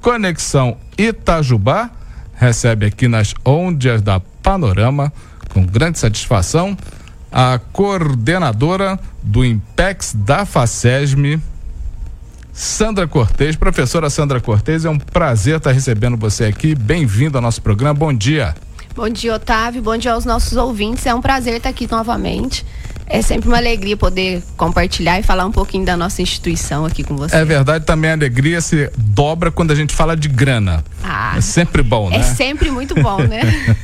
Conexão Itajubá, recebe aqui nas ondas da Panorama, com grande satisfação, a coordenadora do IMPEX da FACESM, Sandra Cortez. Professora Sandra Cortez, é um prazer estar recebendo você aqui. Bem-vindo ao nosso programa. Bom dia. Bom dia, Otávio. Bom dia aos nossos ouvintes. É um prazer estar aqui novamente. É sempre uma alegria poder compartilhar e falar um pouquinho da nossa instituição aqui com você. É verdade, também a alegria se dobra quando a gente fala de grana. É sempre bom, né? É sempre muito bom, né?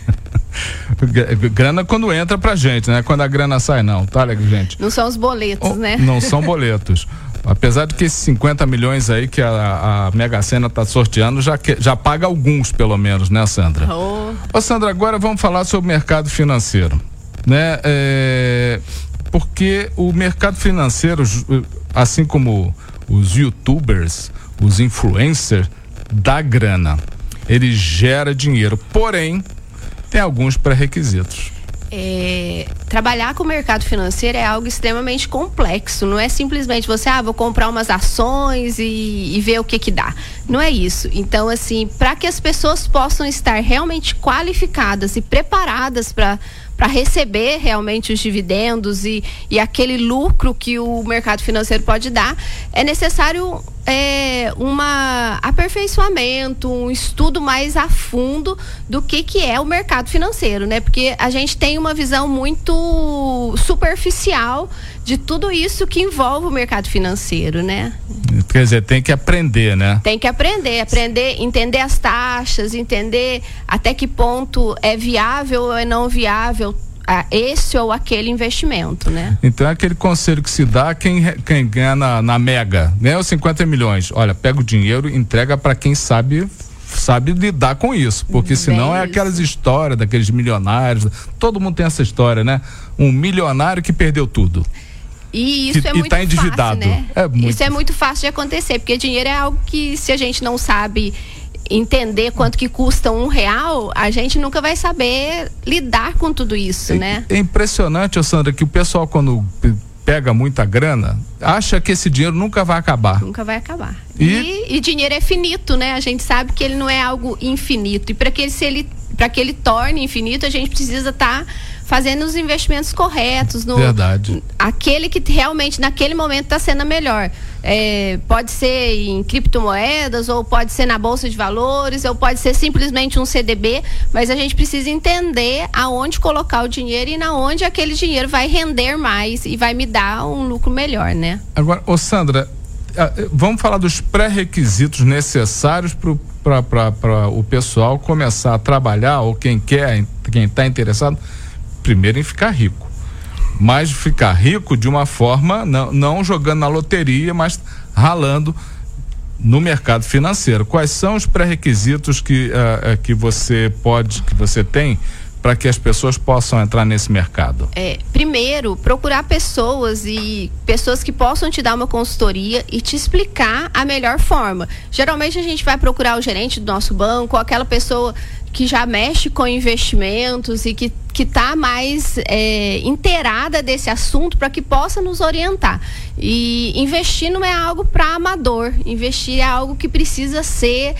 Grana quando entra pra gente, né? Quando a grana sai, não, tá, gente? Não são os boletos, né? Não são boletos. Apesar de que esses 50 milhões aí que a Mega Sena tá sorteando já paga alguns, pelo menos, né, Sandra? Ô, Sandra, agora vamos falar sobre o mercado financeiro, né? Porque o mercado financeiro, assim como os youtubers, os influencers, dá grana. Ele gera dinheiro, porém, tem alguns pré-requisitos. Trabalhar com o mercado financeiro é algo extremamente complexo. Não é simplesmente você, vou comprar umas ações e ver o que dá. Não é isso. Então, assim, para que as pessoas possam estar realmente qualificadas e preparadas para receber realmente os dividendos e aquele lucro que o mercado financeiro pode dar, é necessário um aperfeiçoamento, um estudo mais a fundo do que é o mercado financeiro, né? Porque a gente tem uma visão muito superficial de tudo isso que envolve o mercado financeiro, né? Quer dizer, tem que aprender, né? Tem que aprender, entender as taxas, entender até que ponto é viável ou é não viável esse ou aquele investimento, né? Então é aquele conselho que se dá a quem ganha na Mega, ganha os 50 milhões. Olha, pega o dinheiro e entrega para quem sabe lidar com isso, porque senão é aquelas histórias daqueles milionários, todo mundo tem essa história, né? Um milionário que perdeu tudo. E isso é muito tá endividado. Fácil, né? Isso é muito fácil de acontecer, porque dinheiro é algo que, se a gente não sabe entender quanto que custa R$1, a gente nunca vai saber lidar com tudo isso, né? É impressionante, Sandra, que o pessoal, quando pega muita grana, acha que esse dinheiro nunca vai acabar. Nunca vai acabar. E dinheiro é finito, né? A gente sabe que ele não é algo infinito. E para que ele torne infinito, a gente precisa estar fazendo os investimentos corretos. Verdade. Aquele que realmente naquele momento está sendo melhor. Pode ser em criptomoedas, ou pode ser na bolsa de valores, ou pode ser simplesmente um CDB, mas a gente precisa entender aonde colocar o dinheiro e na onde aquele dinheiro vai render mais e vai me dar um lucro melhor, né? Agora, Sandra, vamos falar dos pré-requisitos necessários para o pessoal começar a trabalhar, ou quem está interessado, primeiro em ficar rico. Mas ficar rico de uma forma, não jogando na loteria, mas ralando no mercado financeiro. Quais são os pré-requisitos que você tem para que as pessoas possam entrar nesse mercado? Primeiro, procurar pessoas que possam te dar uma consultoria e te explicar a melhor forma. Geralmente a gente vai procurar o gerente do nosso banco, ou aquela pessoa que já mexe com investimentos e que está mais inteirada desse assunto, para que possa nos orientar. E investir não é algo para amador. Investir é algo que precisa ser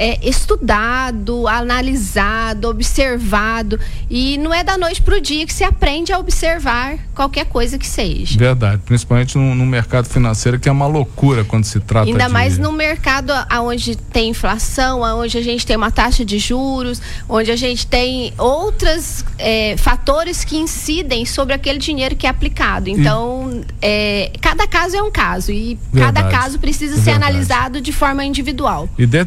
estudado, analisado, observado, e não é da noite para o dia que se aprende a observar qualquer coisa que seja. Verdade, principalmente no mercado financeiro, que é uma loucura quando se trata ainda mais no mercado onde tem inflação, onde a gente tem uma taxa de juros, onde a gente tem outros fatores que incidem sobre aquele dinheiro que é aplicado. Então, cada caso é um caso, e cada caso precisa ser analisado de forma individual.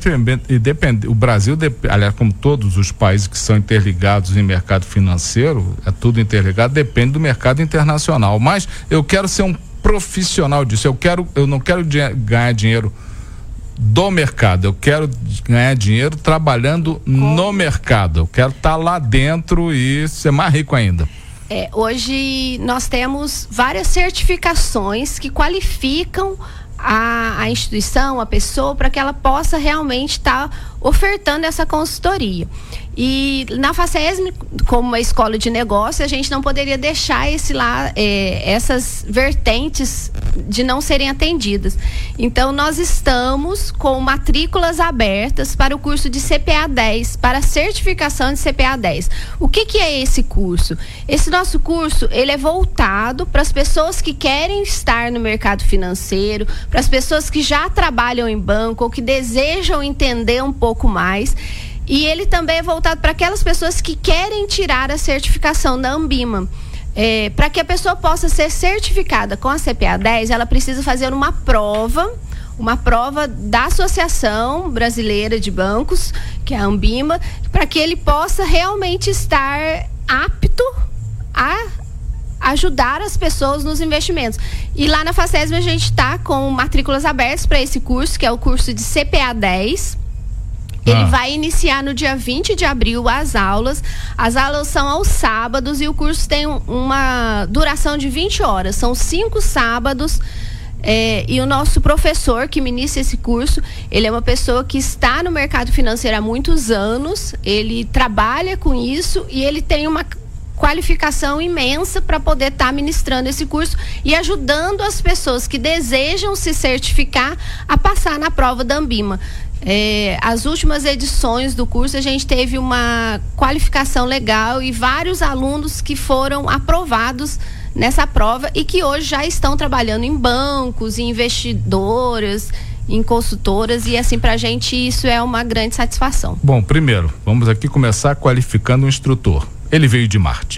O Brasil, aliás, como todos os países que são interligados em mercado financeiro, é tudo interligado, depende do mercado internacional. Mas eu quero ser um profissional disso. Eu não quero ganhar dinheiro do mercado, eu quero ganhar dinheiro trabalhando no mercado. Eu quero estar lá dentro e ser mais rico ainda. Hoje nós temos várias certificações que qualificam a instituição, a pessoa, para que ela possa realmente estar ofertando essa consultoria. E na Facesm, como uma escola de negócio, a gente não poderia deixar essas vertentes de não serem atendidas. Então, nós estamos com matrículas abertas para o curso de CPA 10, para a certificação de CPA 10. O que é esse curso? Esse nosso curso, ele é voltado para as pessoas que querem estar no mercado financeiro, para as pessoas que já trabalham em banco ou que desejam entender um pouco mais. E ele também é voltado para aquelas pessoas que querem tirar a certificação da Anbima. Para que a pessoa possa ser certificada com a CPA 10, ela precisa fazer uma prova da Associação Brasileira de Bancos, que é a Anbima, para que ele possa realmente estar apto a ajudar as pessoas nos investimentos. E lá na Facesm a gente está com matrículas abertas para esse curso, que é o curso de CPA 10. Ele vai iniciar no dia 20 de abril as aulas. As aulas são aos sábados e o curso tem uma duração de 20 horas. São 5 sábados. E o nosso professor que ministra esse curso, ele é uma pessoa que está no mercado financeiro há muitos anos. Ele trabalha com isso e ele tem uma qualificação imensa para poder estar ministrando esse curso e ajudando as pessoas que desejam se certificar a passar na prova da Anbima. As últimas edições do curso a gente teve uma qualificação legal e vários alunos que foram aprovados nessa prova e que hoje já estão trabalhando em bancos, em investidoras, em consultoras, e assim, pra gente isso é uma grande satisfação. Bom, primeiro, vamos aqui começar qualificando o instrutor. Ele veio de Marte.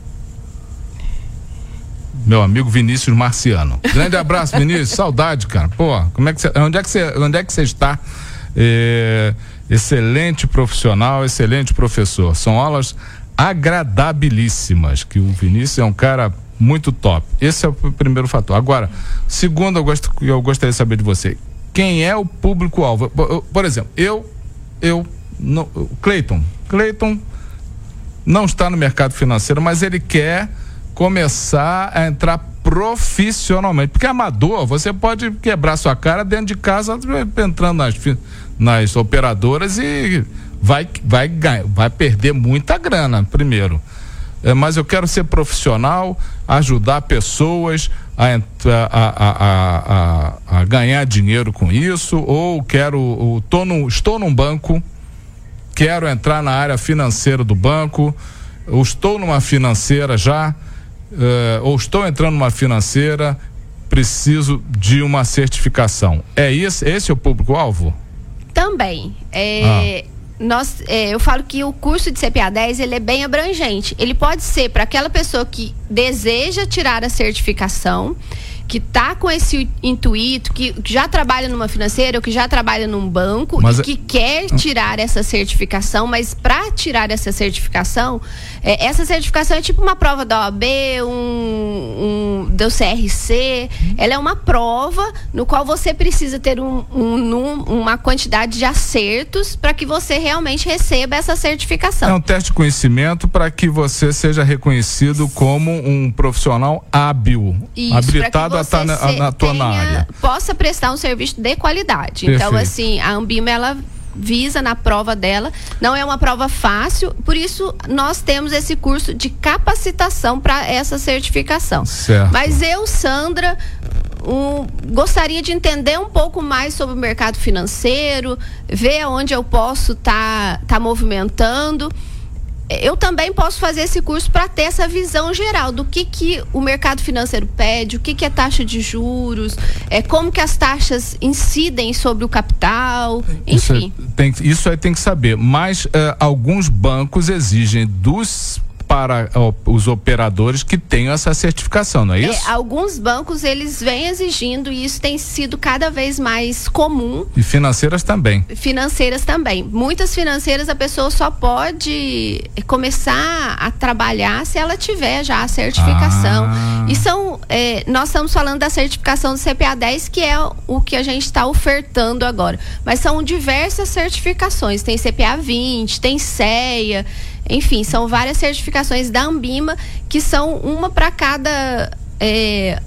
Meu amigo Vinícius Marciano. Grande abraço, Vinícius. Saudade, cara. Pô, onde é que você está? Excelente profissional, excelente professor. São aulas agradabilíssimas, que o Vinícius é um cara muito top. Esse é o primeiro fator. Agora, segundo, eu gostaria de saber de você, quem é o público-alvo? Por exemplo, Cleiton não está no mercado financeiro, mas ele quer começar a entrar profissionalmente, porque amador, você pode quebrar sua cara dentro de casa, entrando nas operadoras e vai perder muita grana primeiro. Mas eu quero ser profissional, ajudar pessoas a ganhar dinheiro com isso, ou estou num banco, quero entrar na área financeira do banco, ou estou numa financeira já, ou estou entrando numa financeira, preciso de uma certificação. Esse é o público-alvo? Também. Eu falo que o curso de CPA 10 ele é bem abrangente. Ele pode ser para aquela pessoa que deseja tirar a certificação, que está com esse intuito, que já trabalha numa financeira ou que já trabalha num banco e que quer tirar essa certificação, mas para tirar essa certificação é tipo uma prova da OAB, do CRC. Ela é uma prova no qual você precisa ter uma quantidade de acertos para que você realmente receba essa certificação. É um teste de conhecimento para que você seja reconhecido como um profissional hábil, habilitado a estar na área. Possa prestar um serviço de qualidade. Perfeito. Então, assim, a Anbima, ela visa na prova dela, não é uma prova fácil, por isso nós temos esse curso de capacitação para essa certificação. Certo. Mas eu, Sandra, gostaria de entender um pouco mais sobre o mercado financeiro, ver onde eu posso tá movimentando. Eu também posso fazer esse curso para ter essa visão geral do que o mercado financeiro pede, o que é taxa de juros, como que as taxas incidem sobre o capital, enfim. Isso aí tem que saber, mas alguns bancos exigem para os operadores que tenham essa certificação, não é isso? Alguns bancos, eles vêm exigindo, e isso tem sido cada vez mais comum. E financeiras também. Muitas financeiras, a pessoa só pode começar a trabalhar se ela tiver já a certificação. E nós estamos falando da certificação do CPA 10, que é o que a gente está ofertando agora. Mas são diversas certificações. Tem CPA 20, tem CEA, enfim, são várias certificações da Anbima, que são uma para cada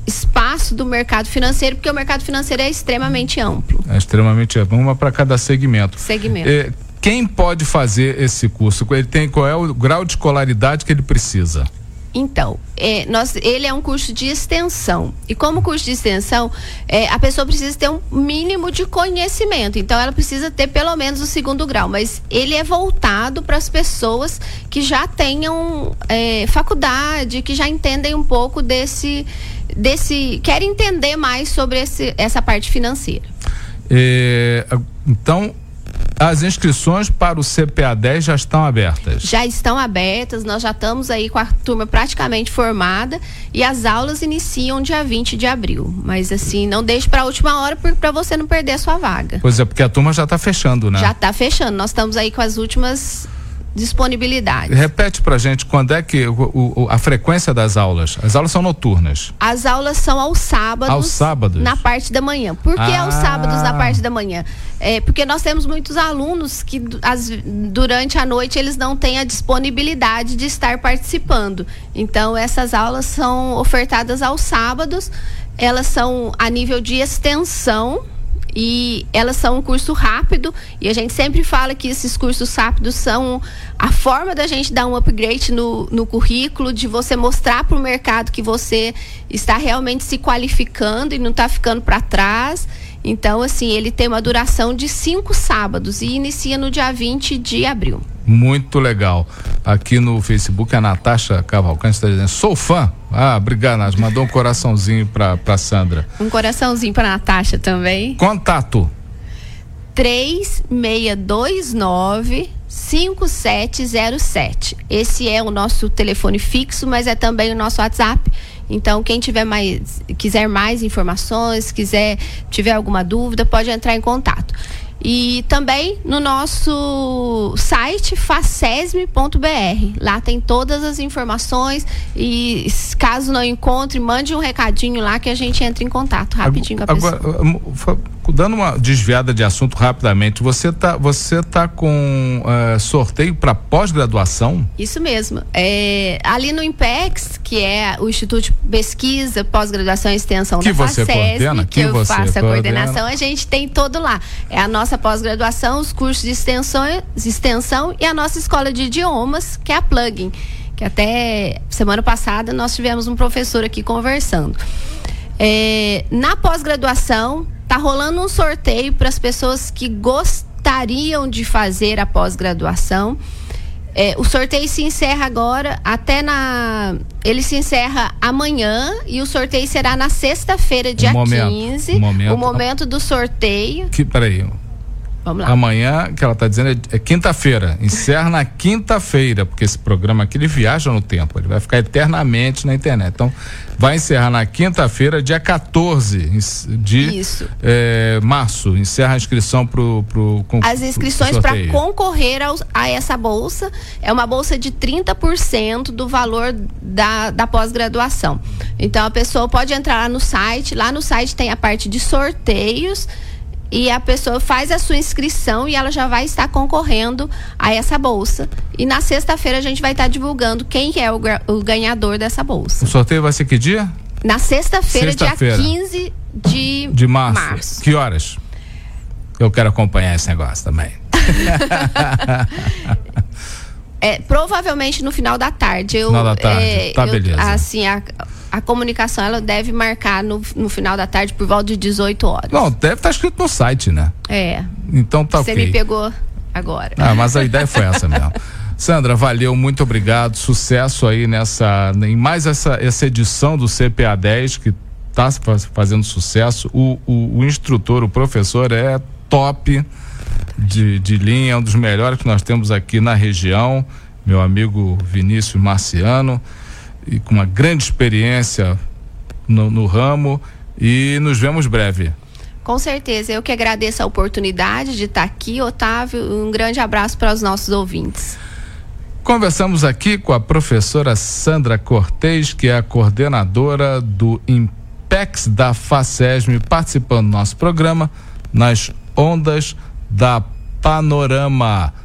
espaço do mercado financeiro, porque o mercado financeiro é extremamente amplo. É extremamente amplo, uma para cada segmento. Quem pode fazer esse curso? Qual é o grau de escolaridade que ele precisa? Então, ele é um curso de extensão. E como curso de extensão, a pessoa precisa ter um mínimo de conhecimento. Então, ela precisa ter pelo menos o 2º grau. Mas ele é voltado para as pessoas que já tenham faculdade, que já entendem um pouco querem entender mais sobre essa parte financeira. Então, as inscrições para o CPA10 já estão abertas? Já estão abertas, nós já estamos aí com a turma praticamente formada e as aulas iniciam dia 20 de abril. Mas assim, não deixe para a última hora para você não perder a sua vaga. Pois é, porque a turma já está fechando, né? Já está fechando, nós estamos aí com as últimas disponibilidade. Repete pra gente quando é que a frequência das aulas. As aulas são noturnas? As aulas são aos sábados. Aos sábados? Na parte da manhã. Por que aos sábados na parte da manhã? Porque nós temos muitos alunos que durante a noite eles não têm a disponibilidade de estar participando. Então essas aulas são ofertadas aos sábados. Elas são a nível de extensão. E elas são um curso rápido, e a gente sempre fala que esses cursos rápidos são a forma da gente dar um upgrade no currículo, de você mostrar para o mercado que você está realmente se qualificando e não está ficando para trás. Então, assim, ele tem uma duração de 5 sábados e inicia no dia 20 de abril. Muito legal. Aqui no Facebook a Natasha Cavalcante está dizendo: sou fã. Obrigado, Nath. Mandou um coraçãozinho pra Sandra. Um coraçãozinho pra Natasha também. Contato: 3629-5707. Esse é o nosso telefone fixo, mas é também o nosso WhatsApp. Então, quem quiser mais informações, tiver alguma dúvida, pode entrar em contato. E também no nosso site facesme.br. Lá tem todas as informações, e caso não encontre, mande um recadinho lá que a gente entra em contato rapidinho com a pessoa. Agora, dando uma desviada de assunto rapidamente, você tá com sorteio para pós-graduação? Isso mesmo. Ali no IMPEX, que é o Instituto de Pesquisa, Pós-Graduação e Extensão da Facesme, que eu faço a coordenação, a gente tem todo lá. É a nossa pós-graduação, os cursos de extensão e a nossa escola de idiomas, que é a Plugin, que até semana passada nós tivemos um professor aqui conversando. Na pós-graduação tá rolando um sorteio para as pessoas que gostariam de fazer a pós-graduação. O sorteio se encerra agora, ele se encerra amanhã, e o sorteio será na sexta-feira, dia 15. O momento do sorteio. Peraí. Vamos lá. Amanhã, que ela está dizendo, é quinta-feira. Encerra na quinta-feira, porque esse programa aqui ele viaja no tempo, ele vai ficar eternamente na internet. Então, vai encerrar na quinta-feira, dia 14 de março. Encerra a inscrição as inscrições para concorrer a essa bolsa. É uma bolsa de 30% do valor da pós-graduação. Então, a pessoa pode entrar lá no site. Lá no site tem a parte de sorteios, e a pessoa faz a sua inscrição e ela já vai estar concorrendo a essa bolsa. E na sexta-feira a gente vai estar divulgando quem é o ganhador dessa bolsa. O sorteio vai ser que dia? Na sexta-feira, dia 15 de março. Que horas? Eu quero acompanhar esse negócio também. Provavelmente no final da tarde. Final da tarde, beleza. Assim, a comunicação ela deve marcar no final da tarde por volta de 18 horas. Não, deve estar escrito no site, né? Então tá ok. Você me pegou agora. Mas a ideia foi essa mesmo. Sandra, valeu, muito obrigado, sucesso aí em mais essa edição do CPA10, que está fazendo sucesso. O instrutor, o professor é top de linha, um dos melhores que nós temos aqui na região, meu amigo Vinícius Marciano, e com uma grande experiência no ramo, e nos vemos breve. Com certeza, eu que agradeço a oportunidade de estar aqui, Otávio. Um grande abraço para os nossos ouvintes. Conversamos aqui com a professora Sandra Cortez, que é a coordenadora do IMPEX da Facesme, participando do nosso programa nas ondas da Panorama.